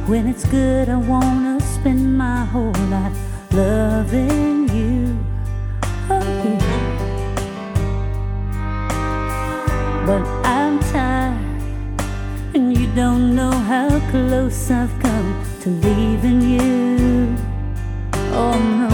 When it's good, I wanna spend my whole life loving you. Oh, yeah. But I'm tired, and you don't know how close I've come to leaving you. Oh no.